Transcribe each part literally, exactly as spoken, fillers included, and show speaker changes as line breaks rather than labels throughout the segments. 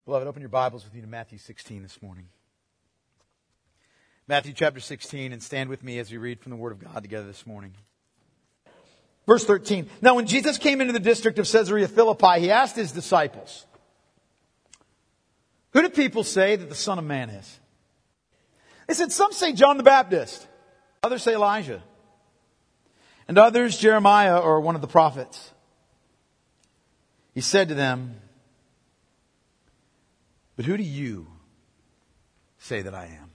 Beloved, open your Bibles with me to Matthew sixteen this morning. Matthew chapter sixteen, and stand with me as we read from the Word of God together this morning. Verse thirteen. Now when Jesus came into the district of Caesarea Philippi, he asked his disciples, "Who do people say that the Son of Man is?" They said, "Some say John the Baptist. Others say Elijah. And others Jeremiah or one of the prophets." He said to them, "But who do you say that I am?"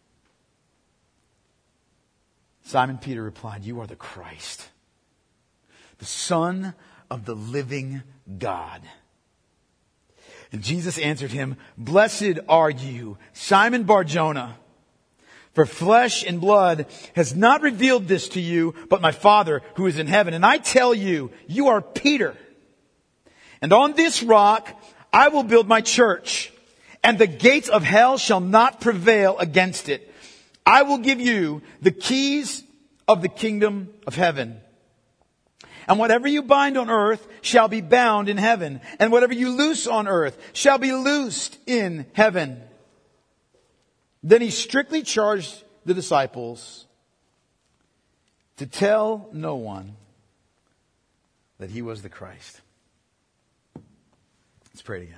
Simon Peter replied, "You are the Christ, the Son of the living God." And Jesus answered him, "Blessed are you, Simon Bar-Jonah, for flesh and blood has not revealed this to you, but my Father who is in heaven. And I tell you, you are Peter. And on this rock I will build my church, and the gates of hell shall not prevail against it. I will give you the keys of the kingdom of heaven. And whatever you bind on earth shall be bound in heaven. And whatever you loose on earth shall be loosed in heaven." Then he strictly charged the disciples to tell no one that he was the Christ. Let's pray together.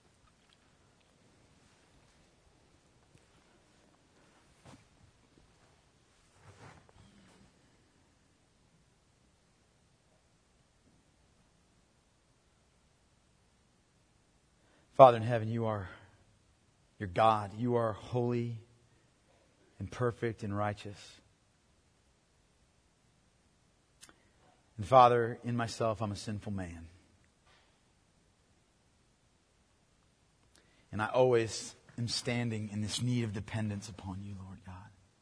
Father in heaven, you are your God. You are holy and perfect and righteous. And Father, in myself, I'm a sinful man. And I always am standing in this need of dependence upon you, Lord God.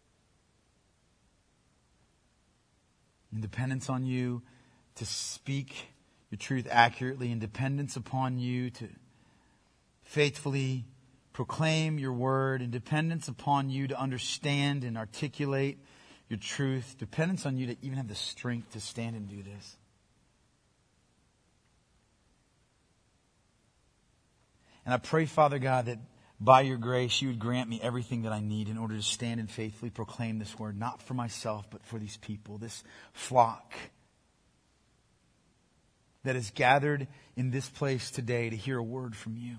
And dependence on you to speak your truth accurately, and dependence upon you to faithfully proclaim your word, and dependence upon you to understand and articulate your truth. Dependence on you to even have the strength to stand and do this. And I pray, Father God, that by your grace you would grant me everything that I need in order to stand and faithfully proclaim this word, not for myself, but for these people, this flock that is gathered in this place today to hear a word from you.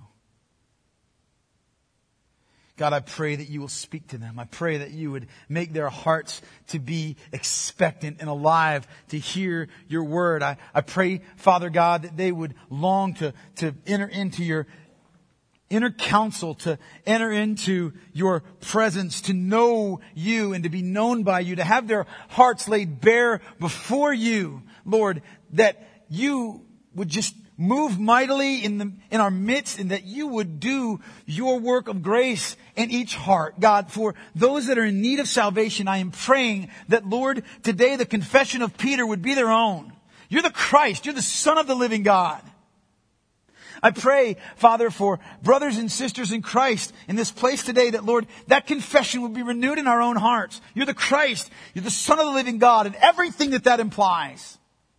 God, I pray that you will speak to them. I pray that you would make their hearts to be expectant and alive to hear your word. I, I pray, Father God, that they would long to, to enter into your inner counsel, to enter into your presence, to know you and to be known by you, to have their hearts laid bare before you, Lord, that you would just move mightily in the in our midst, and that you would do your work of grace in each heart. God, for those that are in need of salvation, I am praying that, Lord, today the confession of Peter would be their own. You're the Christ. You're the Son of the living God. I pray, Father, for brothers and sisters in Christ in this place today, that, Lord, that confession would be renewed in our own hearts. You're the Christ. You're the Son of the living God, and everything that that implies.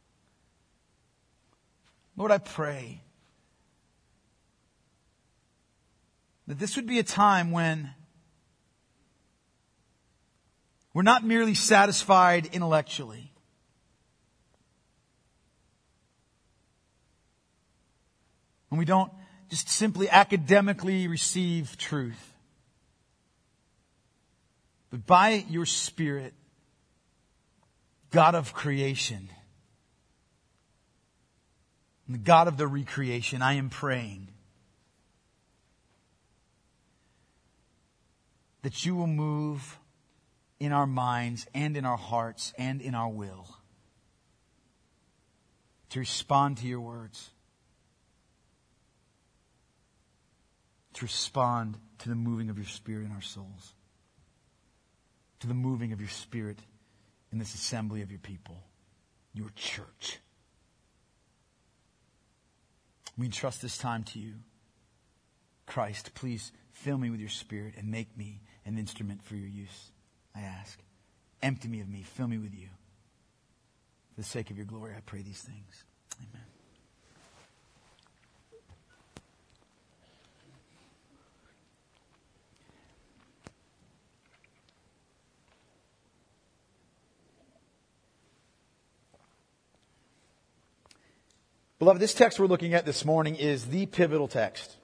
Lord, I pray that this would be a time when we're not merely satisfied intellectually, when we don't just simply academically receive truth, but by your Spirit, God of creation, the God of the recreation, I am praying that you will move in our minds and in our hearts and in our will to respond to your words, to respond to the moving of your Spirit in our souls, to the moving of your Spirit in this assembly of your people, your church. We entrust this time to you. Christ, please fill me with your Spirit and make me an instrument for your use, I ask. Empty me of me. Fill me with you. For the sake of your glory, I pray these things. Amen. Beloved, this text we're looking at this morning is the pivotal text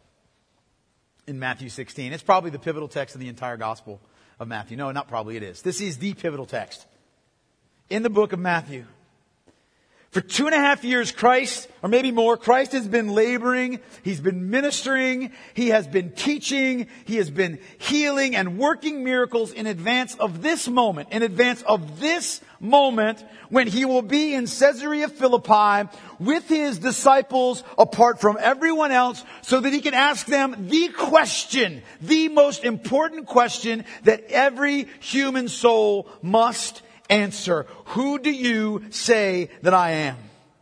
in Matthew sixteen. It's probably the pivotal text of the entire Gospel of Matthew. No, not probably, it is. This is the pivotal text in the book of Matthew. For two and a half years, Christ, or maybe more, Christ has been laboring. He's been ministering. He has been teaching. He has been healing and working miracles in advance of this moment, in advance of this moment when he will be in Caesarea Philippi with his disciples apart from everyone else so that he can ask them the question, the most important question that every human soul must answer. Who do you say that I am?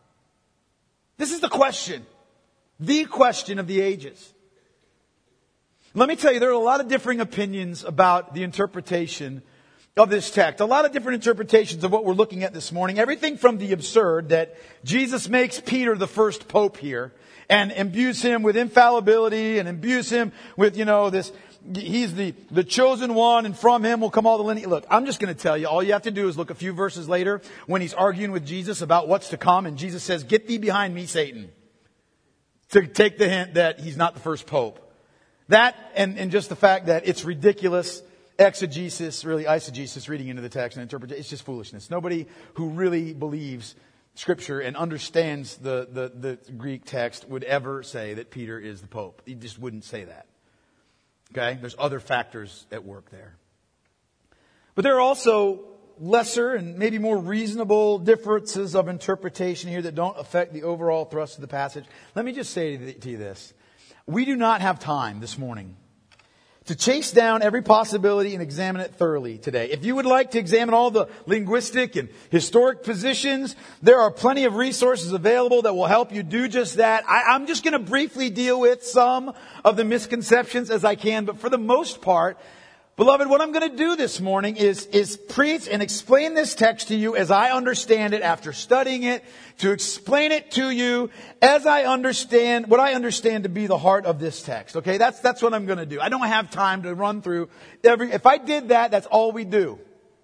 This is the question. The question of the ages. Let me tell you, there are a lot of differing opinions about the interpretation of this text. A lot of different interpretations of what we're looking at this morning. Everything from the absurd that Jesus makes Peter the first pope here and imbues him with infallibility and imbues him with, you know, this, he's the, the chosen one and from him will come all the lineage. Look, I'm just going to tell you, all you have to do is look a few verses later when he's arguing with Jesus about what's to come and Jesus says, "Get thee behind me, Satan," to take the hint that he's not the first pope. That and, and just the fact that it's ridiculous exegesis, really eisegesis, reading into the text and interpretation. It's just foolishness. Nobody who really believes Scripture and understands the, the, the Greek text would ever say that Peter is the Pope. He just wouldn't say that. Okay? There's other factors at work there. But there are also lesser and maybe more reasonable differences of interpretation here that don't affect the overall thrust of the passage. Let me just say to you this. We do not have time this morning to chase down every possibility and examine it thoroughly today. If you would like to examine all the linguistic and historic positions, there are plenty of resources available that will help you do just that. I, I'm just going to briefly deal with some of the misconceptions as I can, but for the most part, beloved, what I'm going to do this morning is, is preach and explain this text to you as I understand it after studying it, to explain it to you as I understand, what I understand to be the heart of this text. Okay, that's, that's what I'm going to do. I don't have time to run through every, if I did that, that's all we do.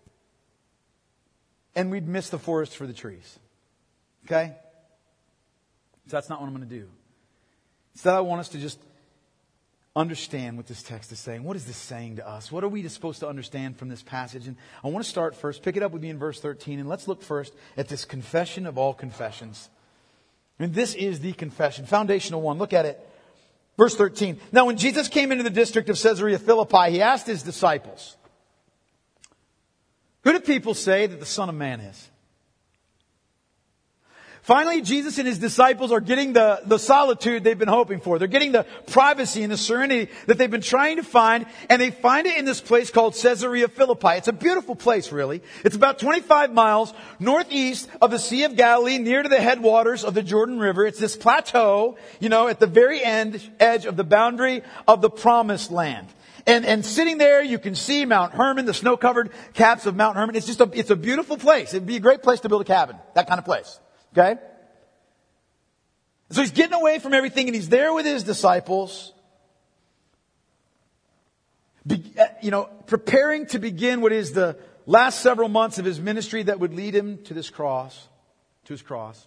And we'd miss the forest for the trees. Okay? So that's not what I'm going to do. Instead, I want us to just understand what this text is saying. What is this saying to us? What are we supposed to understand from this passage? And I want to start first, pick it up with me in verse thirteen, and let's look first at this confession of all confessions. And this is the confession, foundational one. Look at it. Verse thirteen. Now when Jesus came into the district of Caesarea Philippi, he asked his disciples, "Who do people say that the Son of Man is?" Finally, Jesus and his disciples are getting the, the solitude they've been hoping for. They're getting the privacy and the serenity that they've been trying to find. And they find it in this place called Caesarea Philippi. It's a beautiful place, really. It's about twenty-five miles northeast of the Sea of Galilee, near to the headwaters of the Jordan River. It's this plateau, you know, at the very end, edge of the boundary of the Promised Land. And, and sitting there, you can see Mount Hermon, the snow-covered caps of Mount Hermon. It's just a, it's a beautiful place. It'd be a great place to build a cabin. That kind of place. Okay? So he's getting away from everything and he's there with his disciples, be, you know, preparing to begin what is the last several months of his ministry that would lead him to this cross, to his cross.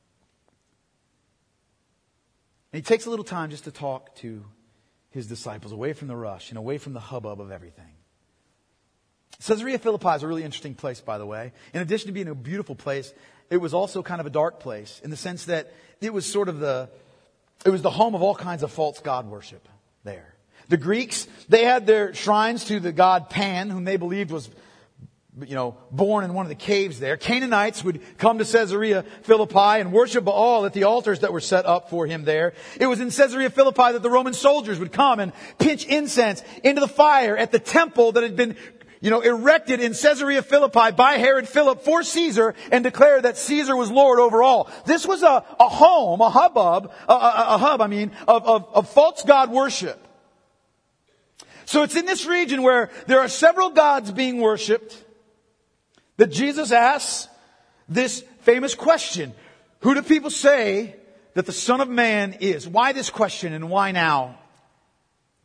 And he takes a little time just to talk to his disciples, away from the rush and away from the hubbub of everything. Caesarea Philippi is a really interesting place, by the way. In addition to being a beautiful place, it was also kind of a dark place in the sense that it was sort of the, it was the home of all kinds of false god worship there. The Greeks, they had their shrines to the god Pan, whom they believed was, you know, born in one of the caves there. Canaanites would come to Caesarea Philippi and worship Baal at the altars that were set up for him there. It was in Caesarea Philippi that the Roman soldiers would come and pinch incense into the fire at the temple that had been, you know, erected in Caesarea Philippi by Herod Philip for Caesar and declared that Caesar was Lord over all. This was a, a home, a hubbub, a, a, a hub, I mean, of, of, of false god worship. So it's in this region where there are several gods being worshipped that Jesus asks this famous question. Who do people say that the Son of Man is? Why this question and why now?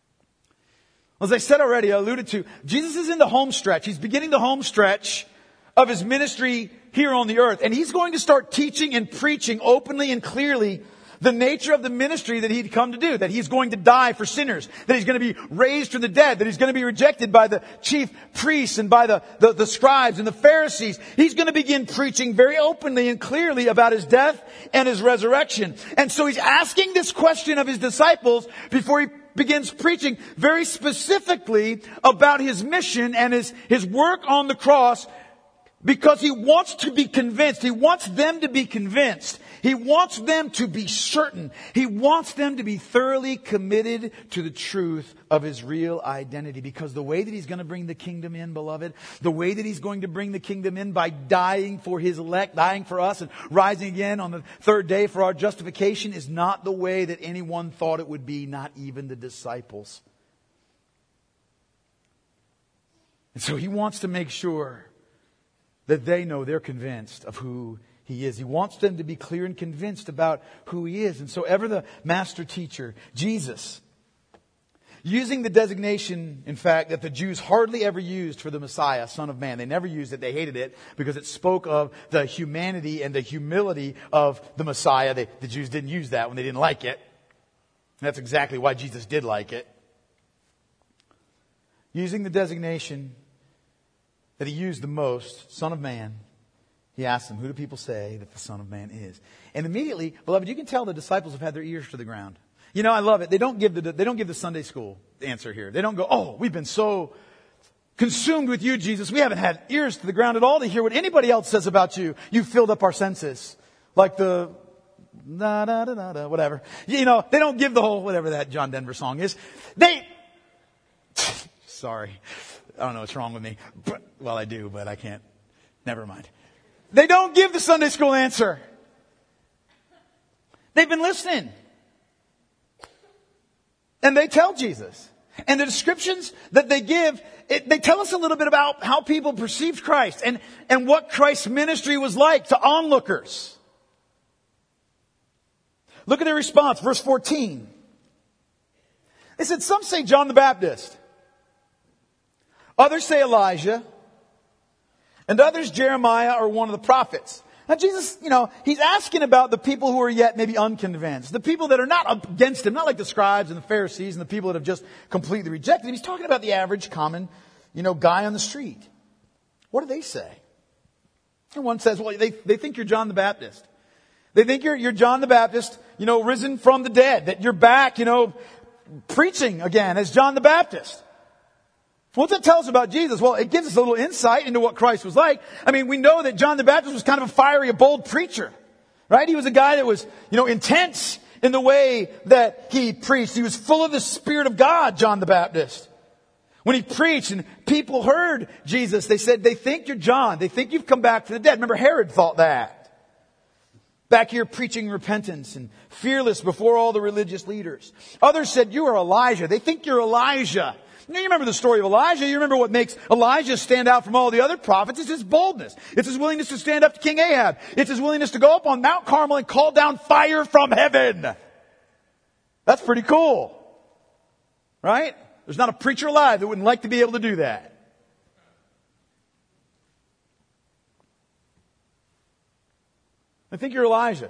As I said already, I alluded to, Jesus is in the home stretch. He's beginning the home stretch of his ministry here on the earth. And he's going to start teaching and preaching openly and clearly the nature of the ministry that he'd come to do, that he's going to die for sinners, that he's going to be raised from the dead, that he's going to be rejected by the chief priests and by the, the, the scribes and the Pharisees. He's going to begin preaching very openly and clearly about his death and his resurrection. And so he's asking this question of his disciples before he begins preaching very specifically about his mission and his, his work on the cross, because he wants to be convinced. He wants them to be convinced. He wants them to be certain. He wants them to be thoroughly committed to the truth of his real identity. Because the way that he's going to bring the kingdom in, beloved, the way that he's going to bring the kingdom in by dying for his elect, dying for us, and rising again on the third day for our justification is not the way that anyone thought it would be, not even the disciples. And so he wants to make sure that they know they're convinced of who he is. He wants them to be clear and convinced about who he is. And so ever the master teacher, Jesus, using the designation, in fact, that the Jews hardly ever used for the Messiah, Son of Man. They never used it. They hated it because it spoke of the humanity and the humility of the Messiah. They, the Jews didn't use that when they didn't like it. And that's exactly why Jesus did like it. Using the designation that he used the most, Son of Man, he asked them, who do people say that the Son of Man is? And immediately, beloved, you can tell the disciples have had their ears to the ground. You know, I love it. They don't give the, they don't give the Sunday school answer here. They don't go, oh, we've been so consumed with you, Jesus. We haven't had ears to the ground at all to hear what anybody else says about you. You've filled up our senses. Like the, da, da, da, da, da, whatever. You know, they don't give the whole, whatever that John Denver song is. They, sorry. I don't know what's wrong with me. But, well, I do, but I can't. Never mind. They don't give the Sunday school answer. They've been listening. And they tell Jesus. And the descriptions that they give, it, they tell us a little bit about how people perceived Christ and, and what Christ's ministry was like to onlookers. Look at their response, verse fourteen. They said, some say John the Baptist. Others say Elijah. And others Jeremiah or one of the prophets. Now Jesus, you know, he's asking about the people who are yet maybe unconvinced. The people that are not against him, not like the scribes and the Pharisees and the people that have just completely rejected him. He's talking about the average, common, you know, guy on the street. What do they say? And one says, well, they, they think you're John the Baptist. They think you're, you're John the Baptist, you know, risen from the dead. That you're back, you know, preaching again as John the Baptist. What's that tell us about Jesus? Well, it gives us a little insight into what Christ was like. I mean, we know that John the Baptist was kind of a fiery, a bold preacher, right? He was a guy that was, you know, intense in the way that he preached. He was full of the Spirit of God, John the Baptist. When he preached and people heard Jesus, they said, they think you're John. They think you've come back from the dead. Remember, Herod thought that. Back here preaching repentance and fearless before all the religious leaders. Others said, you are Elijah. They think you're Elijah. You remember the story of Elijah. You remember what makes Elijah stand out from all the other prophets. It's his boldness. It's his willingness to stand up to King Ahab. It's his willingness to go up on Mount Carmel and call down fire from heaven. That's pretty cool. Right? There's not a preacher alive that wouldn't like to be able to do that. I think you're Elijah.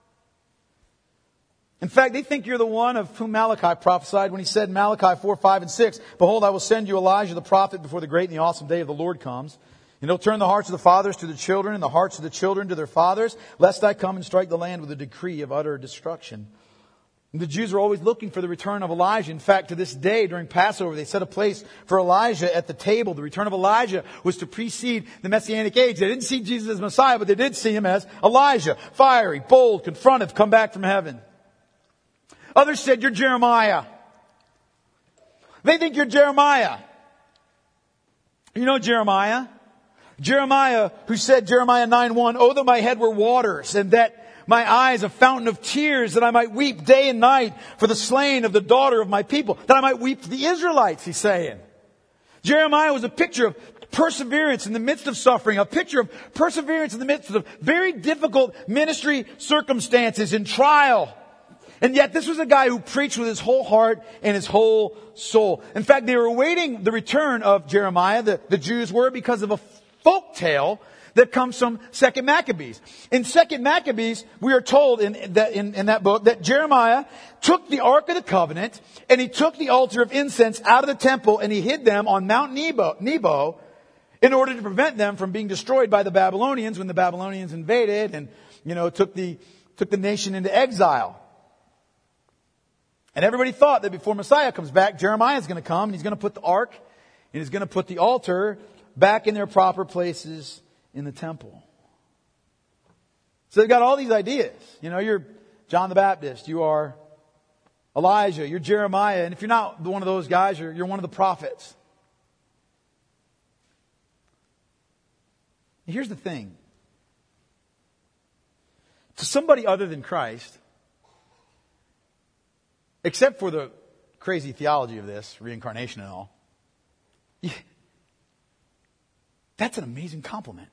In fact, they think you're the one of whom Malachi prophesied when he said in Malachi four, five, and six, behold, I will send you Elijah the prophet before the great and the awesome day of the Lord comes. And he'll turn the hearts of the fathers to the children and the hearts of the children to their fathers, lest I come and strike the land with a decree of utter destruction. And the Jews are always looking for the return of Elijah. In fact, to this day, during Passover, they set a place for Elijah at the table. The return of Elijah was to precede the Messianic age. They didn't see Jesus as Messiah, but they did see him as Elijah. Fiery, bold, confrontive, come back from heaven. Others said, you're Jeremiah. They think you're Jeremiah. You know Jeremiah? Jeremiah, who said, Jeremiah nine one, oh, that my head were waters, and that my eyes a fountain of tears, that I might weep day and night for the slain of the daughter of my people, that I might weep for the Israelites, he's saying. Jeremiah was a picture of perseverance in the midst of suffering, a picture of perseverance in the midst of very difficult ministry circumstances and trial. And yet this was a guy who preached with his whole heart and his whole soul. In fact, they were awaiting the return of Jeremiah, the, the Jews were, because of a folk tale that comes from Second Maccabees. In Second Maccabees, we are told in that, in, in that book that Jeremiah took the Ark of the Covenant and he took the altar of incense out of the temple and he hid them on Mount Nebo, Nebo in order to prevent them from being destroyed by the Babylonians when the Babylonians invaded and, you know, took the, took the nation into exile. And everybody thought that before Messiah comes back, Jeremiah is going to come and he's going to put the Ark and he's going to put the altar back in their proper places in the temple. So they've got all these ideas. You know, you're John the Baptist. You are Elijah. You're Jeremiah. And if you're not one of those guys, you're, you're one of the prophets. And here's the thing. To somebody other than Christ, except for the crazy theology of this, reincarnation and all, yeah, that's an amazing compliment.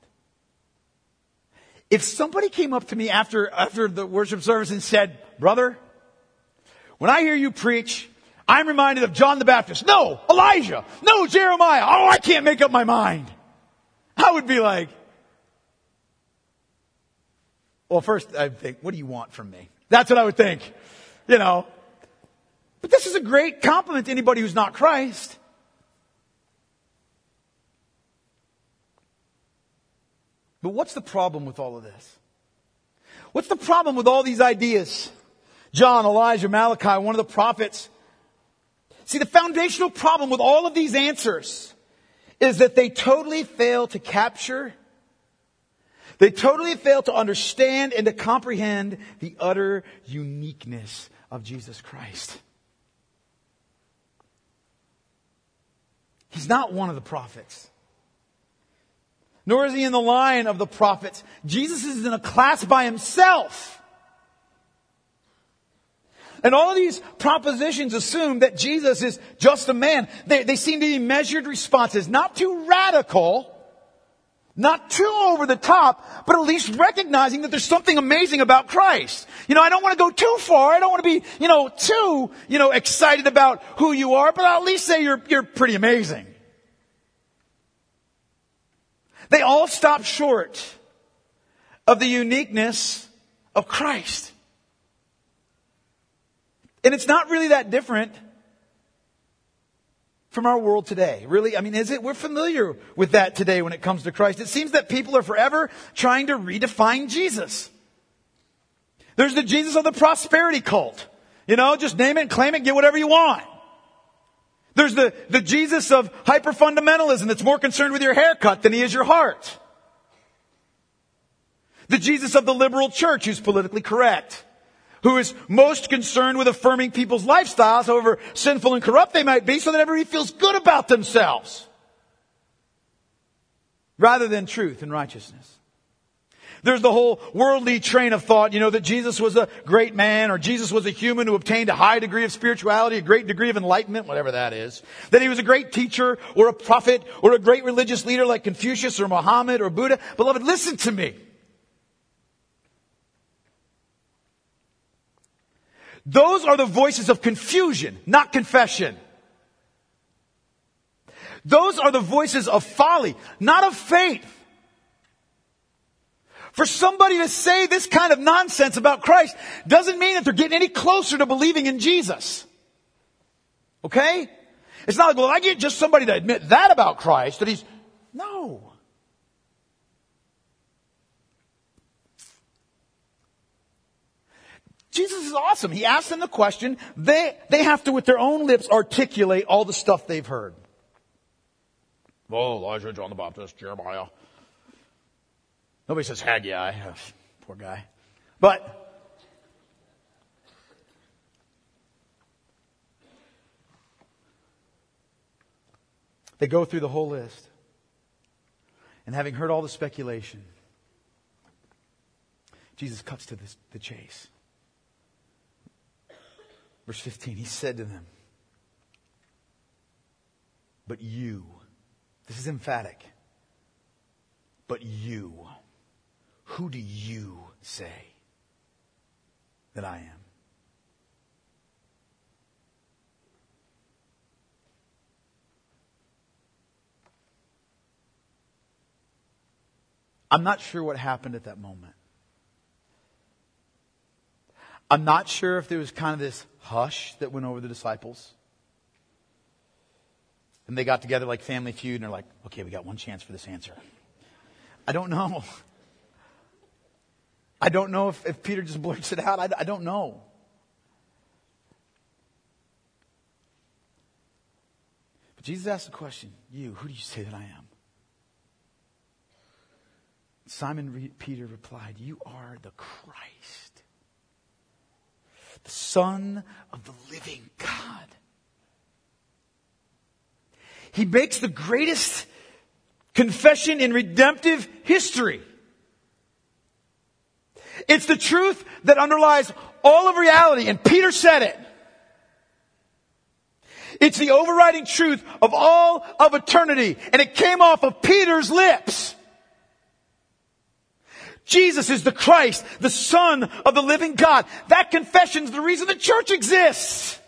If somebody came up to me after, after the worship service and said, brother, when I hear you preach, I'm reminded of John the Baptist. No, Elijah. No, Jeremiah. Oh, I can't make up my mind. I would be like, well, first I'd think, what do you want from me? That's what I would think, you know. But this is a great compliment to anybody who's not Christ. But what's the problem with all of this? What's the problem with all these ideas? John, Elijah, Malachi, one of the prophets. See, the foundational problem with all of these answers is that they totally fail to capture, they totally fail to understand and to comprehend the utter uniqueness of Jesus Christ. He's not one of the prophets. Nor is he in the line of the prophets. Jesus is in a class by himself. And all of these propositions assume that Jesus is just a man. They, they seem to be measured responses, not too radical, not too over the top, but at least recognizing that there's something amazing about Christ. You know, I don't want to go too far. I don't want to be, you know, too, you know, excited about who you are, but I'll at least say you're, you're pretty amazing. They all stop short of the uniqueness of Christ. And it's not really that different from our world today. Really, I mean, is it? We're familiar with that today when it comes to Christ. It seems that people are forever trying to redefine Jesus. There's the Jesus of the prosperity cult. You know, just name it and claim it, get whatever you want. There's the, the Jesus of hyper-fundamentalism that's more concerned with your haircut than he is your heart. The Jesus of the liberal church who's politically correct. Who is most concerned with affirming people's lifestyles, however sinful and corrupt they might be, so that everybody feels good about themselves. Rather than truth and righteousness. There's the whole worldly train of thought, you know, that Jesus was a great man, or Jesus was a human who obtained a high degree of spirituality, a great degree of enlightenment, whatever that is. That he was a great teacher, or a prophet, or a great religious leader like Confucius, or Muhammad, or Buddha. Beloved, listen to me. Those are the voices of confusion, not confession. Those are the voices of folly, not of faith. For somebody to say this kind of nonsense about Christ doesn't mean that they're getting any closer to believing in Jesus. Okay? It's not like, well, I get just somebody to admit that about Christ, that he's... No. Jesus is awesome. He asks them the question. They, they have to, with their own lips, articulate all the stuff they've heard. Oh, Elijah, John the Baptist, Jeremiah. Nobody says Haggai. Oh, poor guy. But they go through the whole list. And having heard all the speculation, Jesus cuts to this, the chase. Verse fifteen, he said to them, but you, this is emphatic, but you, who do you say that I am? I'm not sure what happened at that moment. I'm not sure if there was kind of this hush that went over the disciples. And they got together like Family Feud and they're like, okay, we got one chance for this answer. I don't know. I don't know if, if Peter just blurts it out. I, I don't know. But Jesus asked the question, you, who do you say that I am? Simon Re- Peter replied, you are the Christ, the Son of the living God. He makes the greatest confession in redemptive history. It's the truth that underlies all of reality, and Peter said it. It's the overriding truth of all of eternity, and it came off of Peter's lips. Jesus is the Christ, the Son of the living God. That confession is the reason the church exists.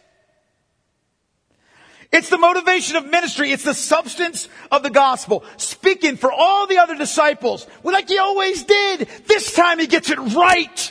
It's the motivation of ministry. It's the substance of the gospel. Speaking for all the other disciples, well, like he always did. This time he gets it right.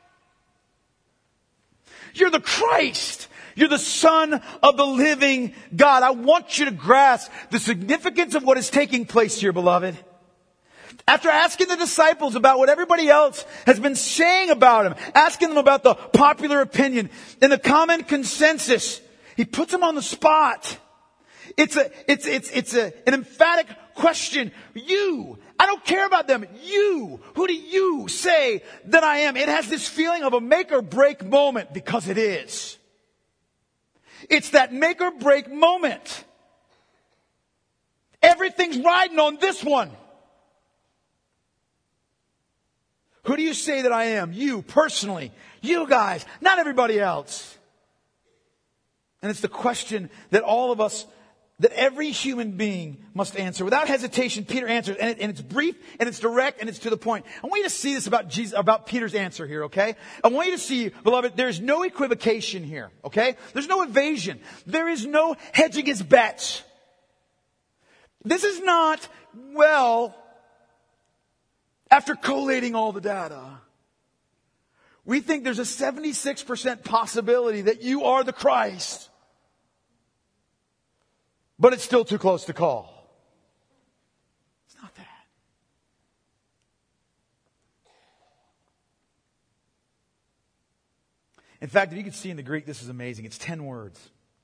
You're the Christ. You're the Son of the living God. I want you to grasp the significance of what is taking place here, beloved. After asking the disciples about what everybody else has been saying about him, asking them about the popular opinion and the common consensus, he puts them on the spot. It's a, it's, it's, it's a, an emphatic question. You, I don't care about them. You, who do you say that I am? It has this feeling of a make or break moment because it is. It's that make or break moment. Everything's riding on this one. Who do you say that I am? You, personally. You guys, not everybody else. And it's the question that all of us, that every human being must answer. Without hesitation, Peter answers. And, it, and it's brief, and it's direct, and it's to the point. I want you to see this about Jesus, about Peter's answer here, okay? I want you to see, beloved, there's no equivocation here, okay? There's no evasion. There is no hedging his bets. This is not, well, after collating all the data, we think there's a seventy-six percent possibility that you are the Christ. But it's still too close to call. It's not that. In fact, if you can see in the Greek, this is amazing. It's ten words.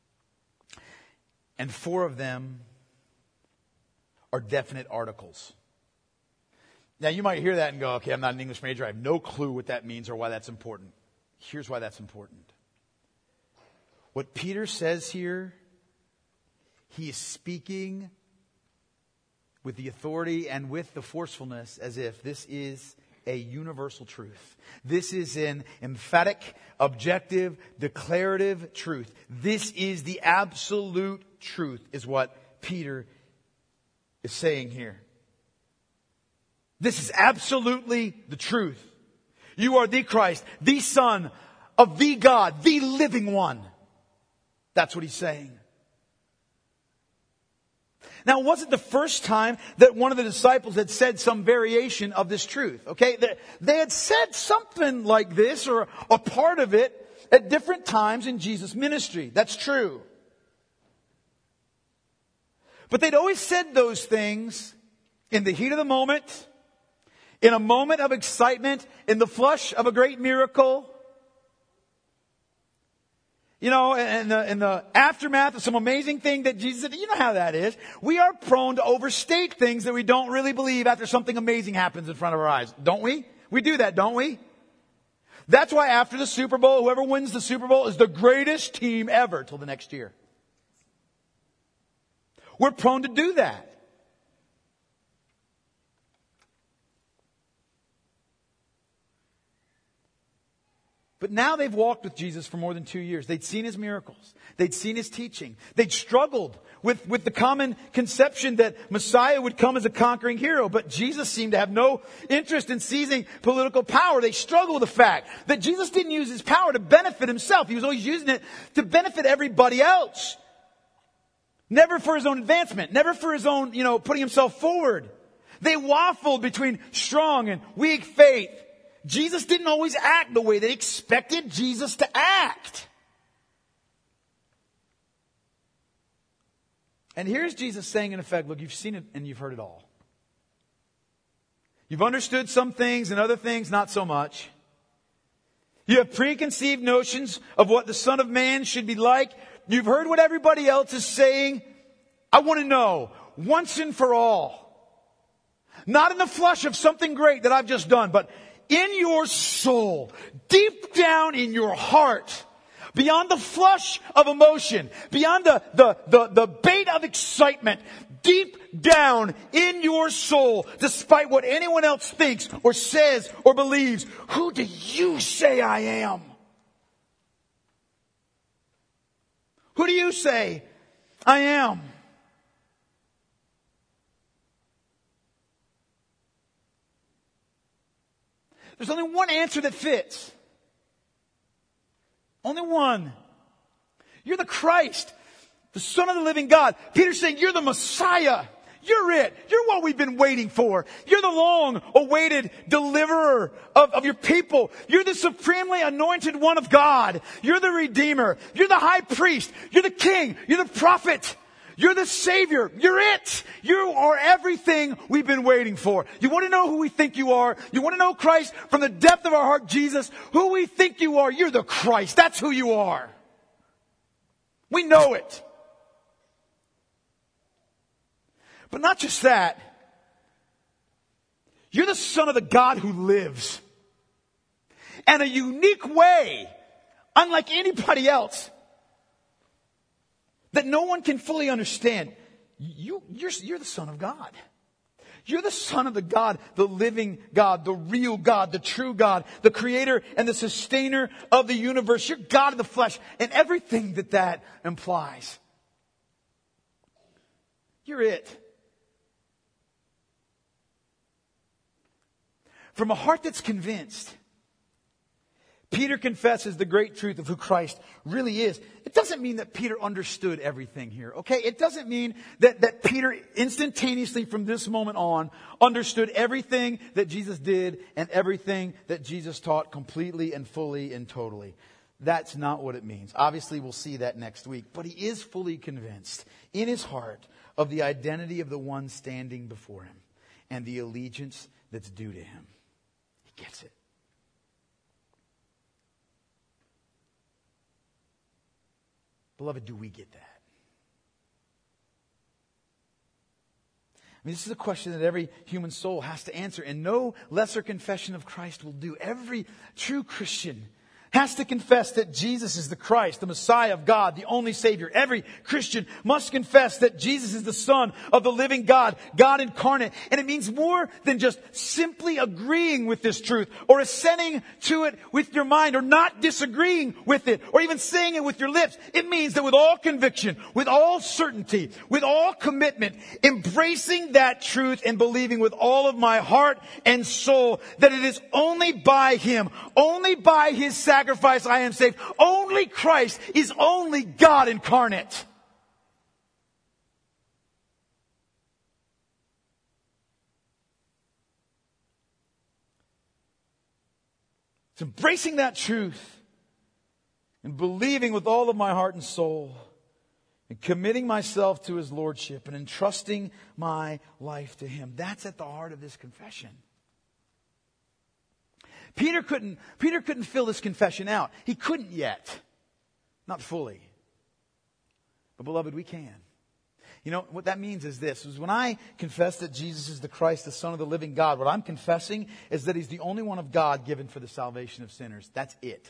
And four of them are definite articles. Now, you might hear that and go, okay, I'm not an English major. I have no clue what that means or why that's important. Here's why that's important. What Peter says here, he is speaking with the authority and with the forcefulness as if this is a universal truth. This is an emphatic, objective, declarative truth. This is the absolute truth, is what Peter is saying here. This is absolutely the truth. You are the Christ, the Son of the God, the living one. That's what he's saying. Now, it wasn't the first time that one of the disciples had said some variation of this truth, okay? They had said something like this or a part of it at different times in Jesus' ministry. That's true. But they'd always said those things in the heat of the moment, in a moment of excitement, in the flush of a great miracle. You know, in the, in the aftermath of some amazing thing that Jesus did. You know how that is. We are prone to overstate things that we don't really believe after something amazing happens in front of our eyes. Don't we? We do that, don't we? That's why after the Super Bowl, whoever wins the Super Bowl is the greatest team ever till the next year. We're prone to do that. But now they've walked with Jesus for more than two years. They'd seen his miracles. They'd seen his teaching. They'd struggled with, with the common conception that Messiah would come as a conquering hero. But Jesus seemed to have no interest in seizing political power. They struggled with the fact that Jesus didn't use his power to benefit himself. He was always using it to benefit everybody else. Never for his own advancement. Never for his own, you know, putting himself forward. They waffled between strong and weak faith. Jesus didn't always act the way they expected Jesus to act. And here's Jesus saying, in effect, look, you've seen it and you've heard it all. You've understood some things and other things not so much. You have preconceived notions of what the Son of Man should be like. You've heard what everybody else is saying. I want to know, once and for all, not in the flesh of something great that I've just done, but in your soul, deep down in your heart, beyond the flush of emotion, beyond the, the, the, the bait of excitement, deep down in your soul, despite what anyone else thinks or says or believes, who do you say I am? Who do you say I am? There's only one answer that fits. Only one. You're the Christ, the Son of the living God. Peter's saying, you're the Messiah. You're it. You're what we've been waiting for. You're the long-awaited deliverer of, of your people. You're the supremely anointed one of God. You're the Redeemer. You're the high priest. You're the king. You're the prophet. You're the Savior. You're it. You are everything we've been waiting for. You want to know who we think you are? You want to know Christ from the depth of our heart, Jesus? Who we think you are? You're the Christ. That's who you are. We know it. But not just that. You're the Son of the God who lives. And a unique way, unlike anybody else, that no one can fully understand. You, you're, you're the Son of God. You're the Son of the God, the living God, the real God, the true God, the creator and the sustainer of the universe. You're God in the flesh and everything that that implies. You're it. From a heart that's convinced, Peter confesses the great truth of who Christ really is. It doesn't mean that Peter understood everything here, okay? It doesn't mean that, that Peter instantaneously from this moment on understood everything that Jesus did and everything that Jesus taught completely and fully and totally. That's not what it means. Obviously, we'll see that next week. But he is fully convinced in his heart of the identity of the one standing before him and the allegiance that's due to him. He gets it. Beloved, do we get that? I mean, this is a question that every human soul has to answer, and no lesser confession of Christ will do. Every true Christian has to confess that Jesus is the Christ, the Messiah of God, the only Savior. Every Christian must confess that Jesus is the Son of the living God, God incarnate. And it means more than just simply agreeing with this truth or assenting to it with your mind or not disagreeing with it or even saying it with your lips. It means that with all conviction, with all certainty, with all commitment, embracing that truth and believing with all of my heart and soul that it is only by Him, only by His sacrifice, Sacrifice, I am saved. Only Christ is only God incarnate. It's embracing that truth and believing with all of my heart and soul and committing myself to His Lordship and entrusting my life to Him. That's at the heart of this confession. Peter couldn't, Peter couldn't fill this confession out. He couldn't yet. Not fully. But beloved, we can. You know, what that means is this, is when I confess that Jesus is the Christ, the Son of the living God, what I'm confessing is that He's the only one of God given for the salvation of sinners. That's it.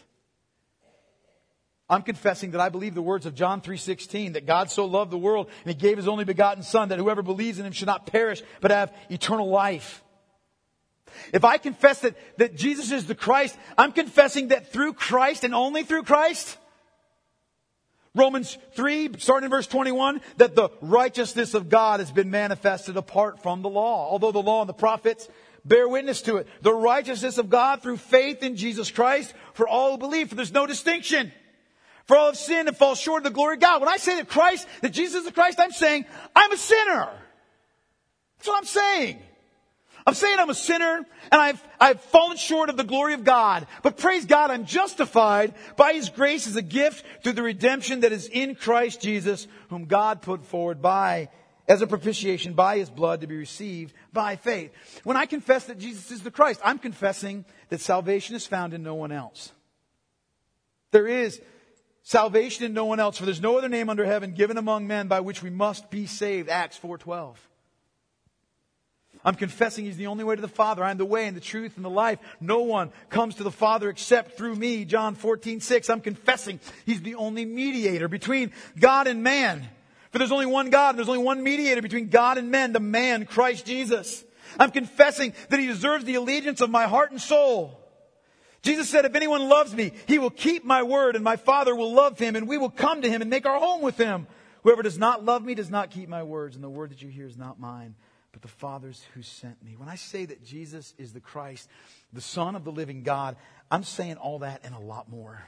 I'm confessing that I believe the words of John three sixteen, that God so loved the world and He gave His only begotten Son, that whoever believes in Him should not perish, but have eternal life. If I confess that, that Jesus is the Christ, I'm confessing that through Christ and only through Christ, Romans three, starting in verse twenty-one, that the righteousness of God has been manifested apart from the law. Although the law and the prophets bear witness to it. The righteousness of God through faith in Jesus Christ for all who believe. For there's no distinction. For all have sinned and fall short of the glory of God. When I say that Christ, that Jesus is the Christ, I'm saying I'm a sinner. That's what I'm saying. I'm saying I'm a sinner and I've, I've fallen short of the glory of God. But praise God, I'm justified by His grace as a gift through the redemption that is in Christ Jesus, whom God put forward by, as a propitiation by His blood to be received by faith. When I confess that Jesus is the Christ, I'm confessing that salvation is found in no one else. There is salvation in no one else, for there's no other name under heaven given among men by which we must be saved. Acts four twelve. I'm confessing He's the only way to the Father. I am the way and the truth and the life. No one comes to the Father except through me. John fourteen six. I'm confessing He's the only mediator between God and man. For there's only one God and there's only one mediator between God and men, the man, Christ Jesus. I'm confessing that He deserves the allegiance of my heart and soul. Jesus said, if anyone loves me, he will keep my word, and my Father will love him, and we will come to him and make our home with him. Whoever does not love me does not keep my words, and the word that you hear is not mine, but the Father's who sent me. When I say that Jesus is the Christ, the Son of the living God, I'm saying all that and a lot more.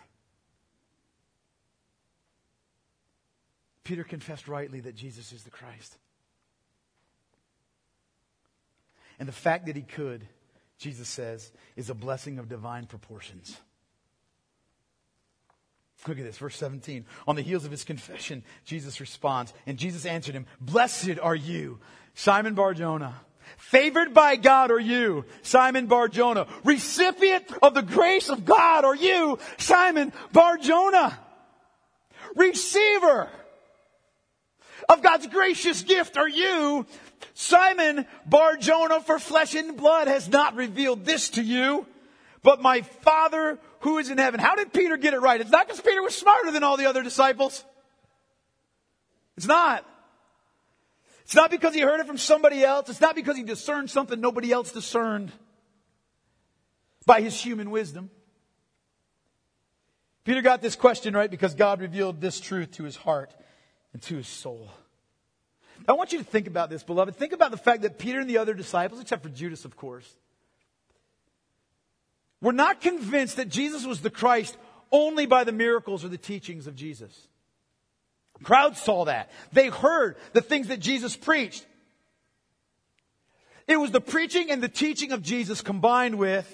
Peter confessed rightly that Jesus is the Christ. And the fact that he could, Jesus says, is a blessing of divine proportions. Look at this, verse seventeen. On the heels of his confession, Jesus responds, and Jesus answered him, blessed are you, Simon Bar-Jonah. Favored by God are you, Simon Bar-Jonah. Recipient of the grace of God are you, Simon Bar-Jonah. Receiver of God's gracious gift are you, Simon Bar-Jonah. For flesh and blood has not revealed this to you, but my Father who is in heaven. How did Peter get it right? It's not because Peter was smarter than all the other disciples. It's not. It's not because he heard it from somebody else. It's not because he discerned something nobody else discerned by his human wisdom. Peter got this question right because God revealed this truth to his heart and to his soul. I want you to think about this, beloved. Think about the fact that Peter and the other disciples, except for Judas, of course, were not convinced that Jesus was the Christ only by the miracles or the teachings of Jesus. Crowds saw that. They heard the things that Jesus preached. It was the preaching and the teaching of Jesus combined with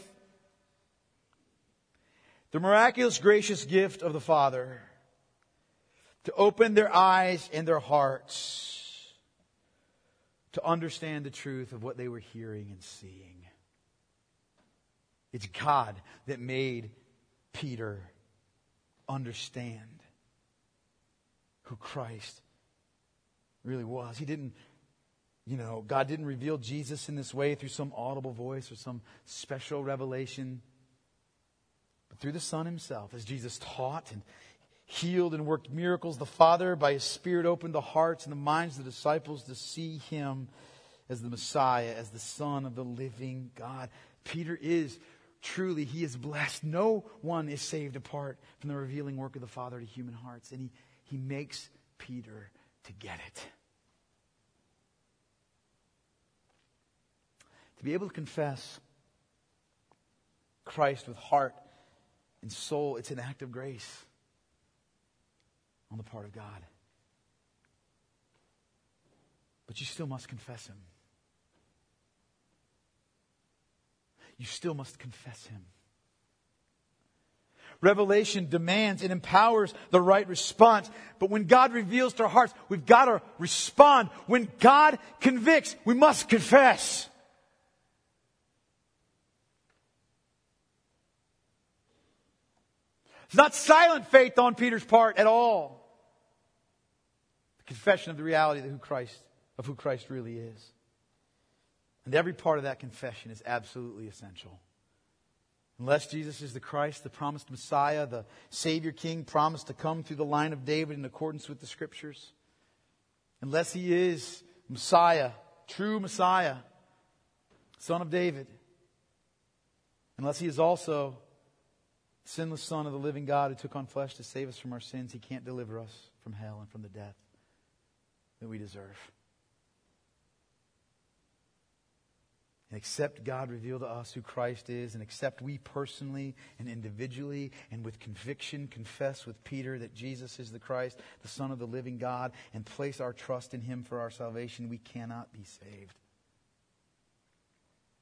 the miraculous, gracious gift of the Father to open their eyes and their hearts to understand the truth of what they were hearing and seeing. It's God that made Peter understand who Christ really was. He didn't, you know, God didn't reveal Jesus in this way through some audible voice or some special revelation, but through the Son Himself. As Jesus taught and healed and worked miracles, the Father by His Spirit opened the hearts and the minds of the disciples to see Him as the Messiah, as the Son of the living God. Peter is truly, he is blessed. No one is saved apart from the revealing work of the Father to human hearts. And he He makes Peter to get it. To be able to confess Christ with heart and soul, it's an act of grace on the part of God. But you still must confess Him. You still must confess Him. Revelation demands and empowers the right response. But when God reveals to our hearts, we've got to respond. When God convicts, we must confess. It's not silent faith on Peter's part at all. The confession of the reality of who Christ, of who Christ really is. And every part of that confession is absolutely essential. Unless Jesus is the Christ, the promised Messiah, the Savior King promised to come through the line of David in accordance with the Scriptures. Unless He is Messiah, true Messiah, Son of David. Unless He is also the sinless Son of the living God who took on flesh to save us from our sins, He can't deliver us from hell and from the death that we deserve. And except God reveal to us who Christ is, and except we personally and individually and with conviction confess with Peter that Jesus is the Christ, the Son of the living God, and place our trust in Him for our salvation, we cannot be saved.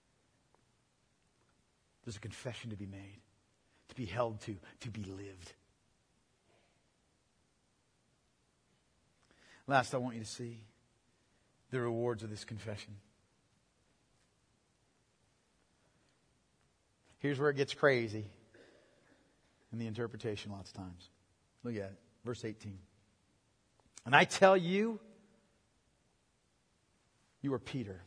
There's a confession to be made, to be held to, to be lived. Last, I want you to see the rewards of this confession. Here's where it gets crazy in the interpretation lots of times. Look at it. Verse eighteen. And I tell you, you are Peter.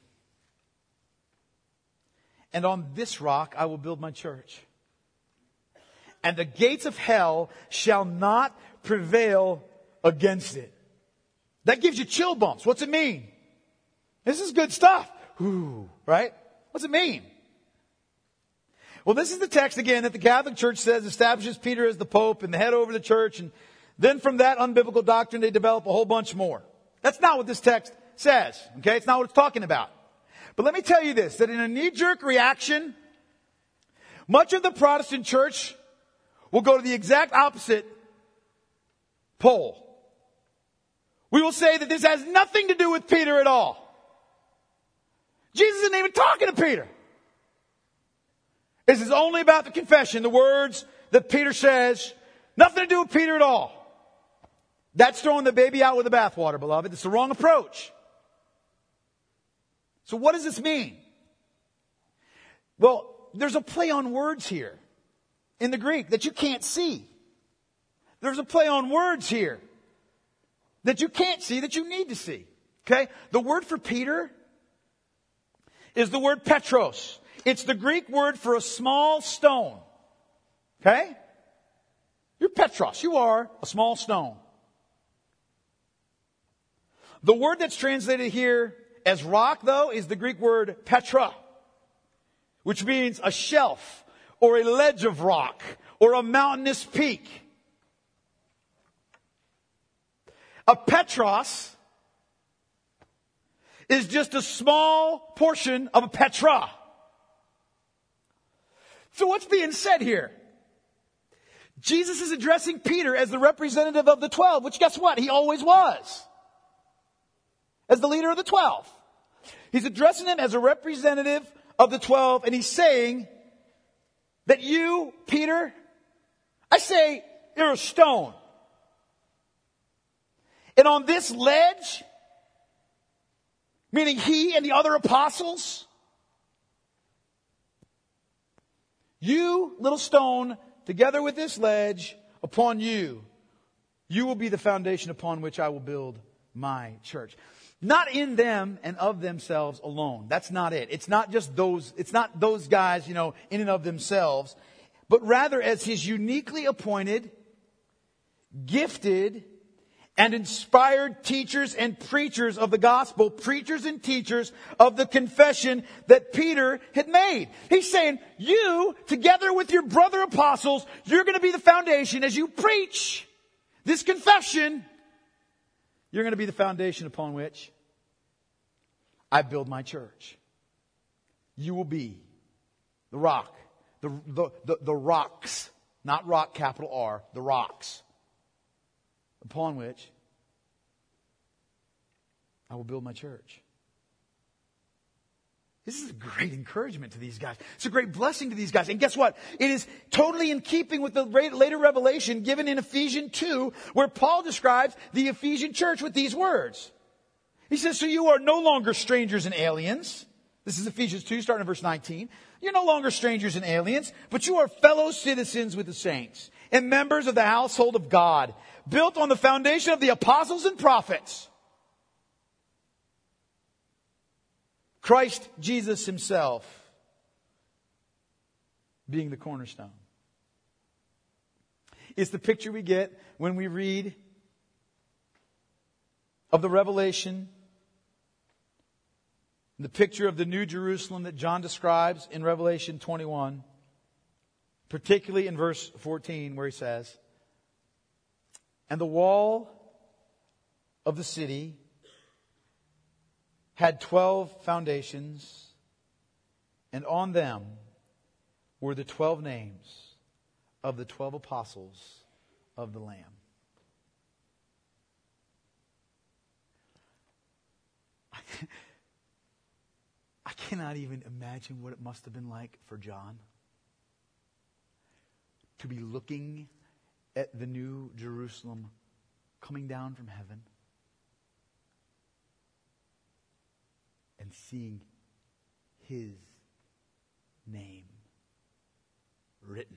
And on this rock I will build my church. And the gates of hell shall not prevail against it. That gives you chill bumps. What's it mean? This is good stuff. Ooh, right? What's it mean? Well, this is the text again that the Catholic Church says establishes Peter as the Pope and the head over the church. And then from that unbiblical doctrine, they develop a whole bunch more. That's not what this text says. Okay? It's not what it's talking about. But let me tell you this, that in a knee-jerk reaction, much of the Protestant church will go to the exact opposite pole. We will say that this has nothing to do with Peter at all. Jesus isn't even talking to Peter. This is only about the confession, the words that Peter says. Nothing to do with Peter at all. That's throwing the baby out with the bathwater, beloved. It's the wrong approach. So what does this mean? Well, there's a play on words here in the Greek that you can't see. There's a play on words here that you can't see, that you need to see. Okay? The word for Peter is the word Petros. It's the Greek word for a small stone. Okay? You're Petros. You are a small stone. The word that's translated here as rock, though, is the Greek word Petra, which means a shelf or a ledge of rock or a mountainous peak. A Petros is just a small portion of a Petra. So what's being said here? Jesus is addressing Peter as the representative of the twelve, which guess what? He always was. As the leader of the twelve. He's addressing him as a representative of the twelve, and he's saying that you, Peter, I say you're a stone. And on this ledge, meaning he and the other apostles, you, little stone, together with this ledge, upon you, you will be the foundation upon which I will build my church. Not in them and of themselves alone. That's not it. It's not just those, it's not those guys, you know, in and of themselves, but rather as his uniquely appointed, gifted, and inspired teachers and preachers of the gospel, preachers and teachers of the confession that Peter had made. He's saying, you, together with your brother apostles, you're going to be the foundation as you preach this confession. You're going to be the foundation upon which I build my church. You will be the rock, the, the, the, the rocks, not rock capital R, the rocks, upon which I will build my church. This is a great encouragement to these guys. It's a great blessing to these guys. And guess what? It is totally in keeping with the later revelation given in Ephesians two, where Paul describes the Ephesian church with these words. He says, so you are no longer strangers and aliens. This is Ephesians two, starting in verse nineteen. You're no longer strangers and aliens, but you are fellow citizens with the saints and members of the household of God, built on the foundation of the apostles and prophets. Christ Jesus himself being the cornerstone. It's the picture we get when we read of the Revelation, the picture of the New Jerusalem that John describes in Revelation twenty-one, particularly in verse fourteen where he says, and the wall of the city had twelve foundations, and on them were the twelve names of the twelve apostles of the Lamb. I cannot even imagine what it must have been like for John to be looking at the new Jerusalem coming down from heaven and seeing His name written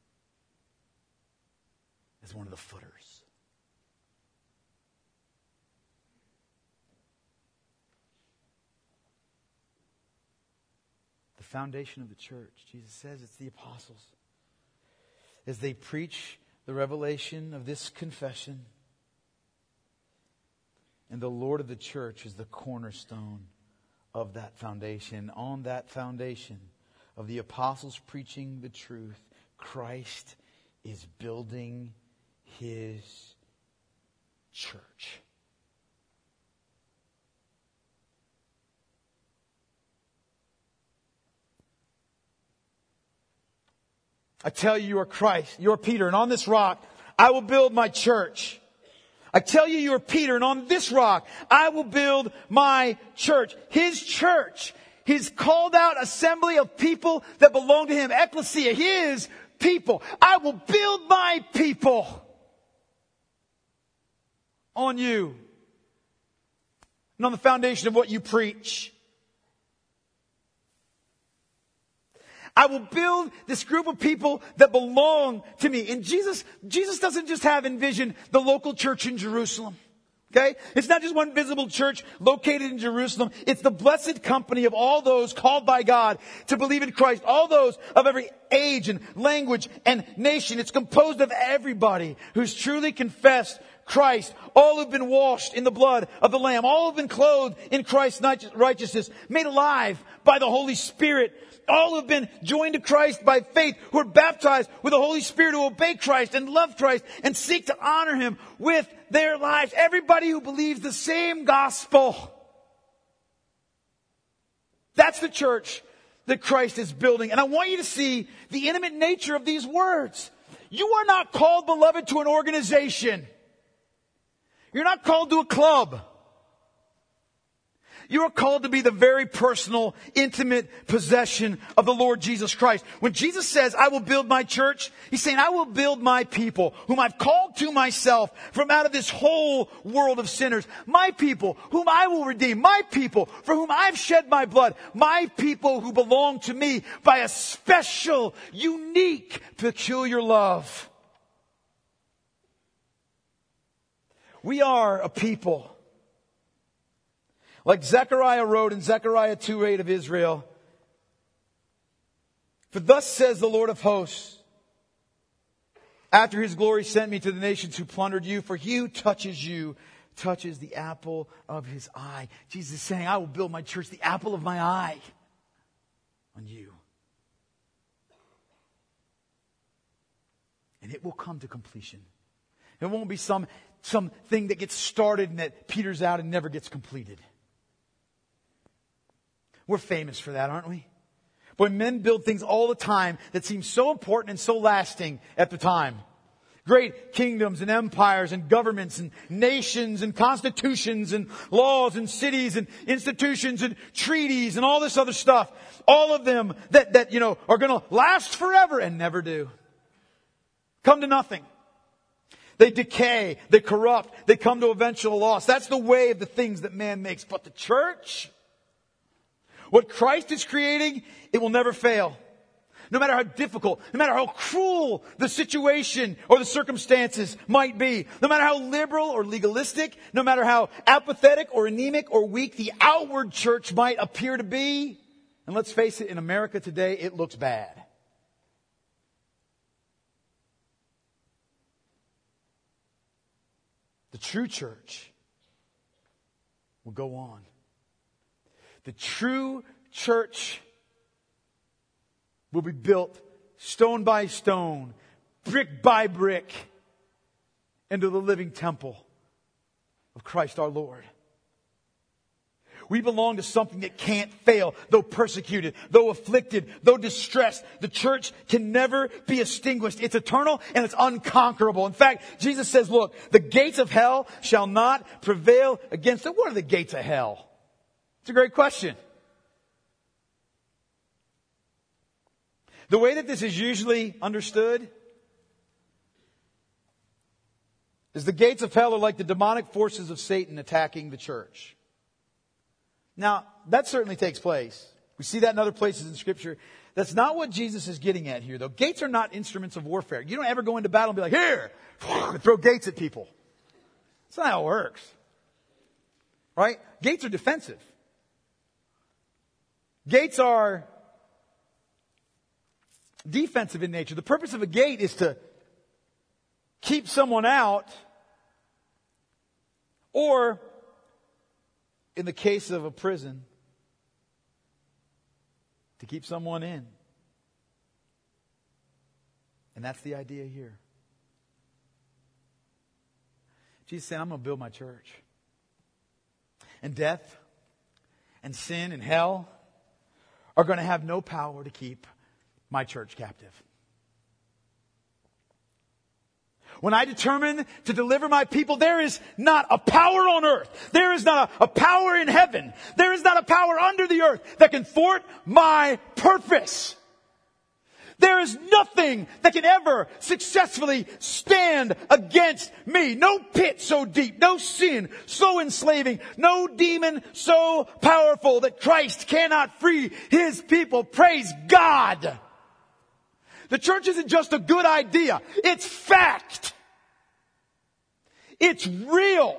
as one of the footers. The foundation of the church, Jesus says it's the apostles. As they preach the revelation of this confession, and the Lord of the church is the cornerstone of that foundation. On that foundation of the apostles preaching the truth, Christ is building His church. I tell you, you are Christ, you are Peter, and on this rock I will build my church. I tell you, you are Peter, and on this rock I will build my church. His church, His called out assembly of people that belong to Him. Ecclesia, His people. I will build my people on you and on the foundation of what you preach. I will build this group of people that belong to me. And Jesus, Jesus doesn't just have envisioned the local church in Jerusalem. Okay? It's not just one visible church located in Jerusalem. It's the blessed company of all those called by God to believe in Christ. All those of every age and language and nation. It's composed of everybody who's truly confessed Christ. All who've been washed in the blood of the Lamb. All who've been clothed in Christ's righteousness. Made alive by the Holy Spirit. All who have been joined to Christ by faith, who are baptized with the Holy Spirit, who obey Christ and love Christ and seek to honor Him with their lives. Everybody who believes the same gospel. That's the church that Christ is building. And I want you to see the intimate nature of these words. You are not called, beloved, to an organization. You're not called to a club. You are called to be the very personal, intimate possession of the Lord Jesus Christ. When Jesus says, I will build my church, He's saying, I will build my people, whom I've called to myself from out of this whole world of sinners. My people, whom I will redeem. My people, for whom I've shed my blood. My people who belong to me by a special, unique, peculiar love. We are a people. Like Zechariah wrote in Zechariah two eight of Israel, for thus says the Lord of hosts, after His glory sent me to the nations who plundered you, for He who touches you touches the apple of His eye. Jesus is saying, I will build my church, the apple of my eye, on you. And it will come to completion. It won't be some, some thing that gets started and that peters out and never gets completed. We're famous for that, aren't we? Boy, men build things all the time that seem so important and so lasting at the time. Great kingdoms and empires and governments and nations and constitutions and laws and cities and institutions and treaties and all this other stuff. All of them that, that you know, are going to last forever and never do. Come to nothing. They decay, they corrupt, they come to eventual loss. That's the way of the things that man makes. But the church, what Christ is creating, it will never fail. No matter how difficult, no matter how cruel the situation or the circumstances might be, no matter how liberal or legalistic, no matter how apathetic or anemic or weak the outward church might appear to be, and let's face it, in America today, it looks bad. The true church will go on. The true church will be built stone by stone, brick by brick, into the living temple of Christ our Lord. We belong to something that can't fail, though persecuted, though afflicted, though distressed. The church can never be extinguished. It's eternal and it's unconquerable. In fact, Jesus says, look, the gates of hell shall not prevail against it. What are the gates of hell? It's a great question. The way that this is usually understood is the gates of hell are like the demonic forces of Satan attacking the church. Now, that certainly takes place. We see that in other places in Scripture. That's not what Jesus is getting at here, though. Gates are not instruments of warfare. You don't ever go into battle and be like, here, and throw gates at people. That's not how it works. Right? Gates are defensive. Gates are defensive in nature. The purpose of a gate is to keep someone out, or, in the case of a prison, to keep someone in. And that's the idea here. Jesus said, I'm going to build my church. And death and sin and hell are going to have no power to keep my church captive. When I determine to deliver my people, there is not a power on earth. There is not a, a power in heaven. There is not a power under the earth that can thwart my purpose. There is nothing that can ever successfully stand against me. No pit so deep, no sin so enslaving, no demon so powerful that Christ cannot free His people. Praise God! The church isn't just a good idea. It's fact. It's real.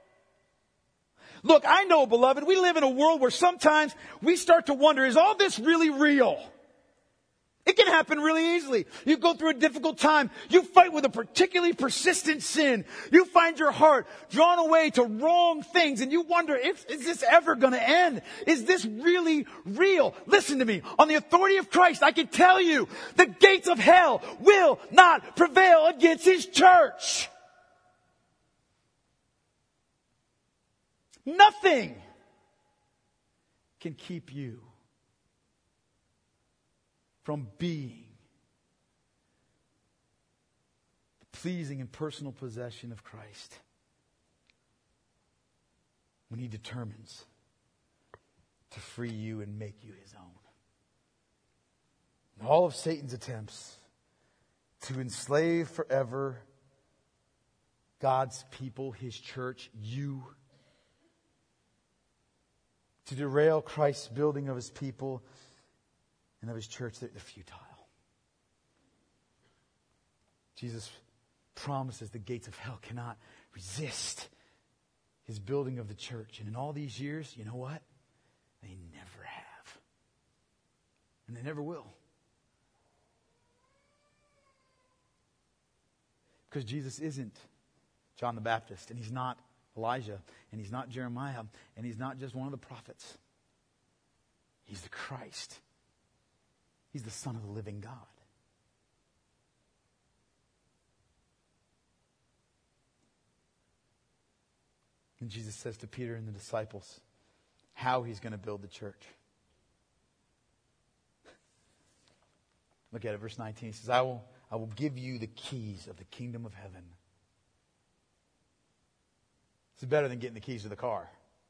Look, I know, beloved, we live in a world where sometimes we start to wonder, is all this really real? It can happen really easily. You go through a difficult time. You fight with a particularly persistent sin. You find your heart drawn away to wrong things, and you wonder, if, is this ever going to end? Is this really real? Listen to me. On the authority of Christ, I can tell you, the gates of hell will not prevail against His church. Nothing can keep you from being the pleasing and personal possession of Christ when He determines to free you and make you His own. And all of Satan's attempts to enslave forever God's people, His church, you, to derail Christ's building of His people and of His church, they're futile. Jesus promises the gates of hell cannot resist His building of the church. And in all these years, you know what? They never have. And they never will. Because Jesus isn't John the Baptist, and He's not Elijah, and He's not Jeremiah, and He's not just one of the prophets. He's the Christ. He's the Son of the living God. And Jesus says to Peter and the disciples how He's going to build the church. Look at it, verse nineteen. He says, I will, I will give you the keys of the kingdom of heaven. This is better than getting the keys to the car.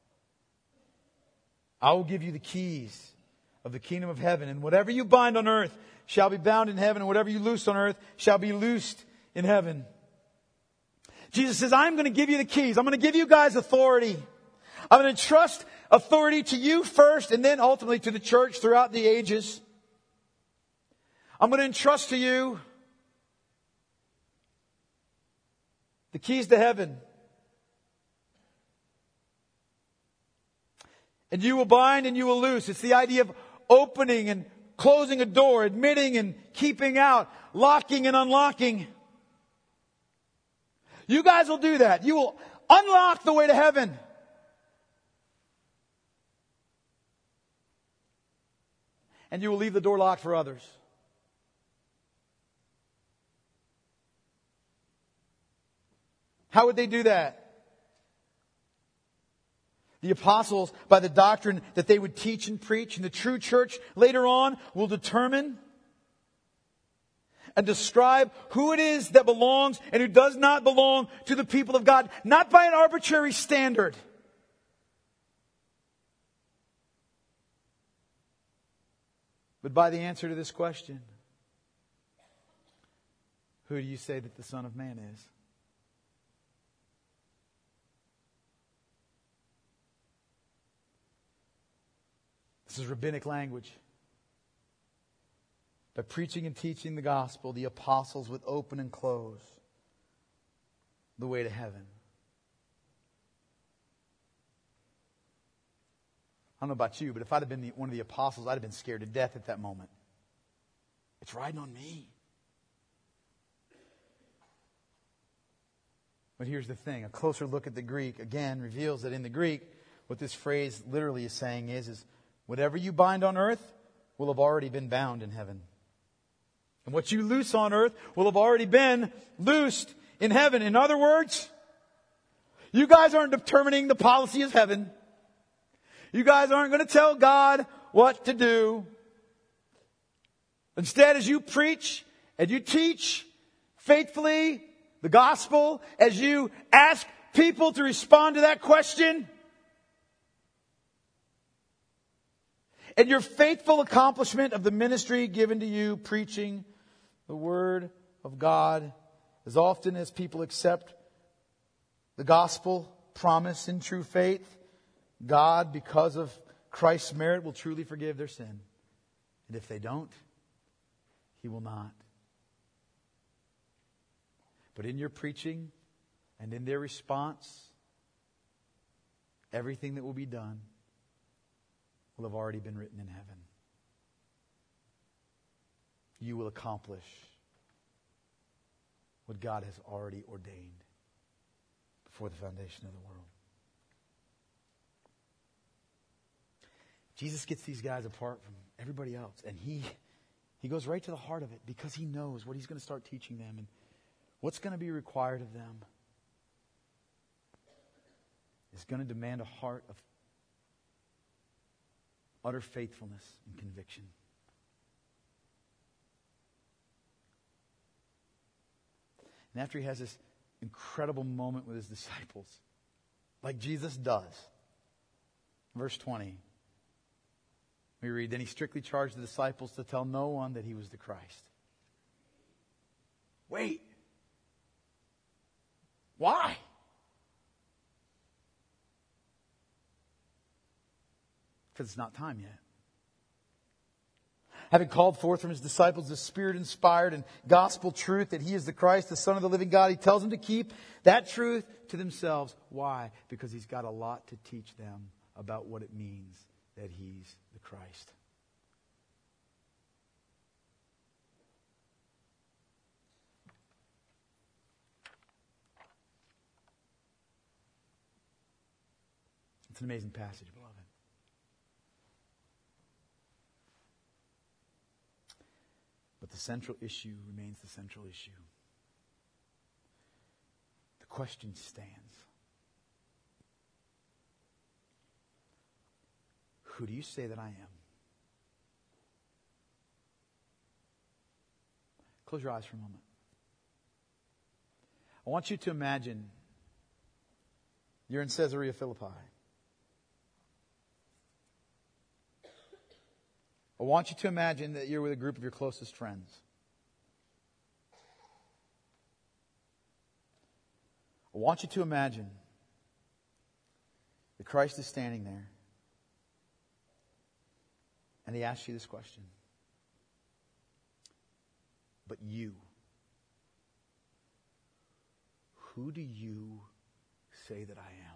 I will give you the keys of the kingdom of heaven. And whatever you bind on earth shall be bound in heaven. And whatever you loose on earth shall be loosed in heaven. Jesus says, I'm going to give you the keys. I'm going to give you guys authority. I'm going to entrust authority to you first, and then ultimately to the church throughout the ages. I'm going to entrust to you the keys to heaven. And you will bind and you will loose. It's the idea of opening and closing a door, admitting and keeping out, locking and unlocking. You guys will do that. You will unlock the way to heaven. And you will leave the door locked for others. How would they do that? The apostles, by the doctrine that they would teach and preach, and the true church later on will determine and describe who it is that belongs and who does not belong to the people of God, not by an arbitrary standard, but by the answer to this question: who do you say that the Son of Man is? This is rabbinic language. By preaching and teaching the gospel, the apostles would open and close the way to heaven. I don't know about you, but if I'd have been the, one of the apostles, I'd have been scared to death at that moment. It's riding on me. But here's the thing. A closer look at the Greek, again, reveals that in the Greek, what this phrase literally is saying is, is whatever you bind on earth will have already been bound in heaven. And what you loose on earth will have already been loosed in heaven. In other words, you guys aren't determining the policy of heaven. You guys aren't going to tell God what to do. Instead, as you preach and you teach faithfully the gospel, as you ask people to respond to that question, and your faithful accomplishment of the ministry given to you, preaching the Word of God, as often as people accept the gospel promise in true faith, God, because of Christ's merit, will truly forgive their sin. And if they don't, He will not. But in your preaching and in their response, everything that will be done will have already been written in heaven. You will accomplish what God has already ordained before the foundation of the world. Jesus gets these guys apart from everybody else. And he, he goes right to the heart of it because He knows what He's going to start teaching them and what's going to be required of them. Is going to demand a heart of utter faithfulness and conviction. And after He has this incredible moment with His disciples, like Jesus does, verse twenty, we read, then He strictly charged the disciples to tell no one that He was the Christ. Wait. Why? Because it's not time yet. Having called forth from His disciples the Spirit-inspired and gospel truth that He is the Christ, the Son of the living God, He tells them to keep that truth to themselves. Why? Because He's got a lot to teach them about what it means that He's the Christ. It's an amazing passage, beloved. But the central issue remains the central issue. The question stands. Who do you say that I am? Close your eyes for a moment. I want you to imagine you're in Caesarea Philippi. I want you to imagine that you're with a group of your closest friends. I want you to imagine that Christ is standing there and He asks you this question. But you, who do you say that I am?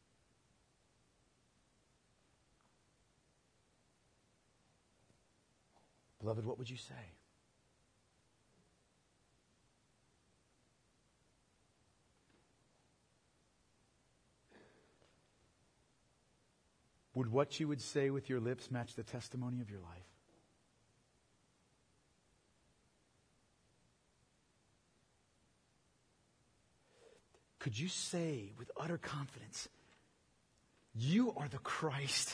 Beloved, what would you say? Would what you would say with your lips match the testimony of your life? Could you say with utter confidence, you are the Christ,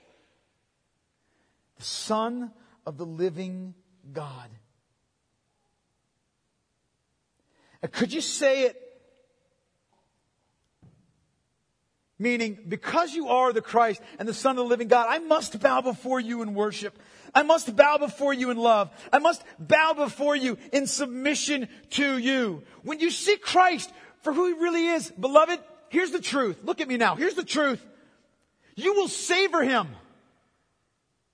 the Son of the living God? And could you say it, meaning, because you are the Christ and the Son of the living God, I must bow before you in worship. I must bow before you in love. I must bow before you in submission to you. When you see Christ for who He really is, beloved, here's the truth. Look at me now. Here's the truth. You will savor Him.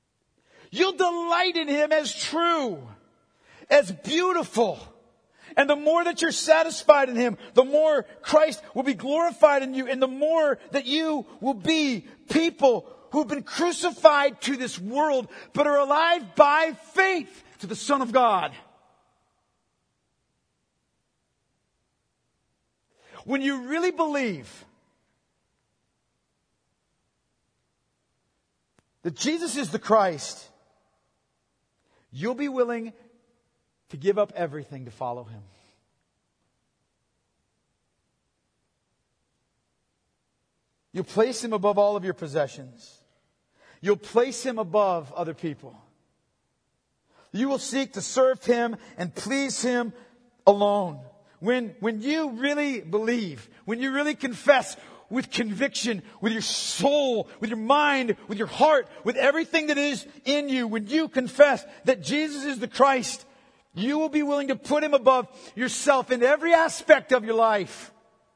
You'll delight in Him as true, as beautiful. And the more that you're satisfied in Him, the more Christ will be glorified in you, and the more that you will be people who've been crucified to this world, but are alive by faith to the Son of God. When you really believe that Jesus is the Christ, you'll be willing to give up everything to follow Him. You'll place Him above all of your possessions. You'll place Him above other people. You will seek to serve Him and please Him alone. When, when you really believe, when you really confess with conviction, with your soul, with your mind, with your heart, with everything that is in you, when you confess that Jesus is the Christ, you will be willing to put Him above yourself in every aspect of your life.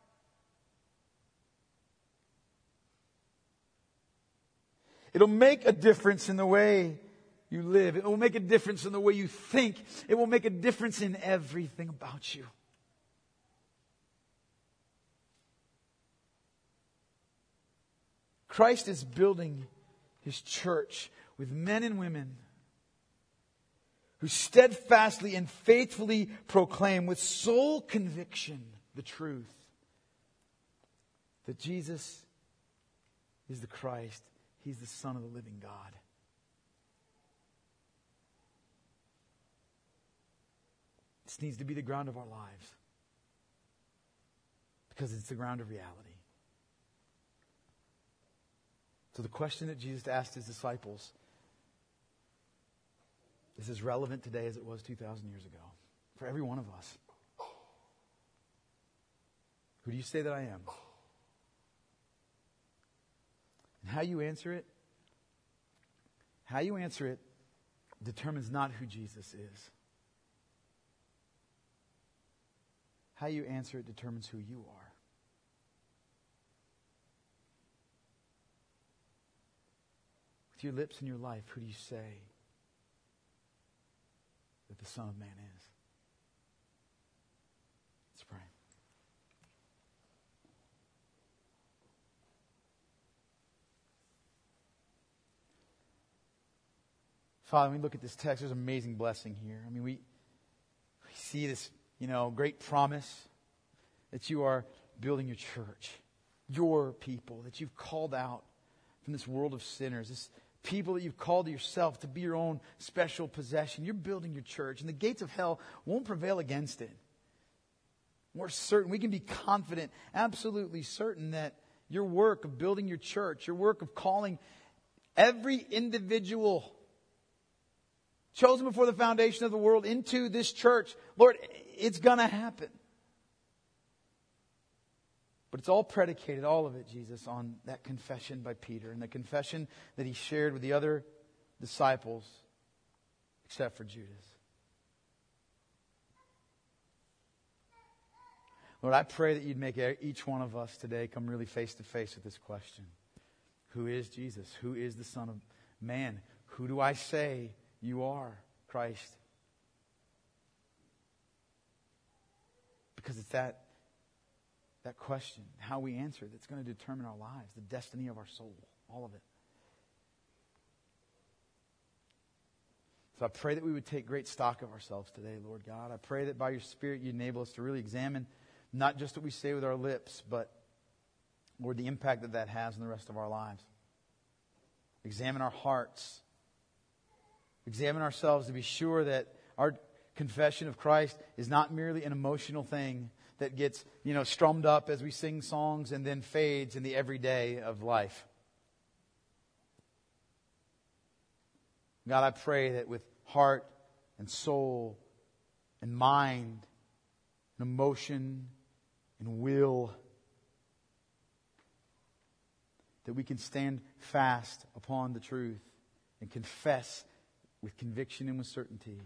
It'll make a difference in the way you live. It will make a difference in the way you think. It will make a difference in everything about you. Christ is building His church with men and women who steadfastly and faithfully proclaim with soul conviction the truth that Jesus is the Christ. He's the Son of the living God. This needs to be the ground of our lives because it's the ground of reality. So the question that Jesus asked His disciples is as relevant today as it was two thousand years ago for every one of us. Who do you say that I am? And how you answer it, how you answer it determines not who Jesus is. How you answer it determines who you are. With your lips and your life, who do you say that the Son of Man is? Let's pray. Father, when we look at this text, there's amazing blessing here. I mean, we, we see this, you know, great promise that you are building your church, your people, that you've called out from this world of sinners, this people that you've called to yourself to be your own special possession. You're building your church, and the gates of hell won't prevail against it. We're certain, we can be confident, absolutely certain that your work of building your church, your work of calling every individual chosen before the foundation of the world into this church, Lord, it's going to happen. But it's all predicated, all of it, Jesus, on that confession by Peter and the confession that he shared with the other disciples, except for Judas. Lord, I pray that you'd make each one of us today come really face to face with this question. Who is Jesus? Who is the Son of Man? Who do I say you are, Christ? Because it's that That question, how we answer it, that's going to determine our lives, the destiny of our soul, all of it. So I pray that we would take great stock of ourselves today, Lord God. I pray that by your Spirit you enable us to really examine not just what we say with our lips, but, Lord, the impact that that has on the rest of our lives. Examine our hearts. Examine ourselves to be sure that our confession of Christ is not merely an emotional thing that gets, you know, strummed up as we sing songs and then fades in the everyday of life. God, I pray that with heart and soul and mind and emotion and will, that we can stand fast upon the truth and confess with conviction and with certainty.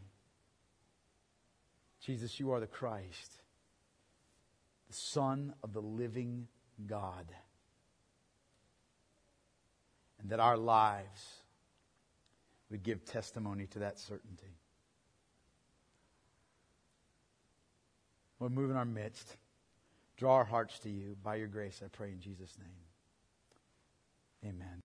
Jesus, you are the Christ, the Son of the living God. And that our lives would give testimony to that certainty. Lord, move in our midst. Draw our hearts to you. By your grace, I pray in Jesus' name. Amen.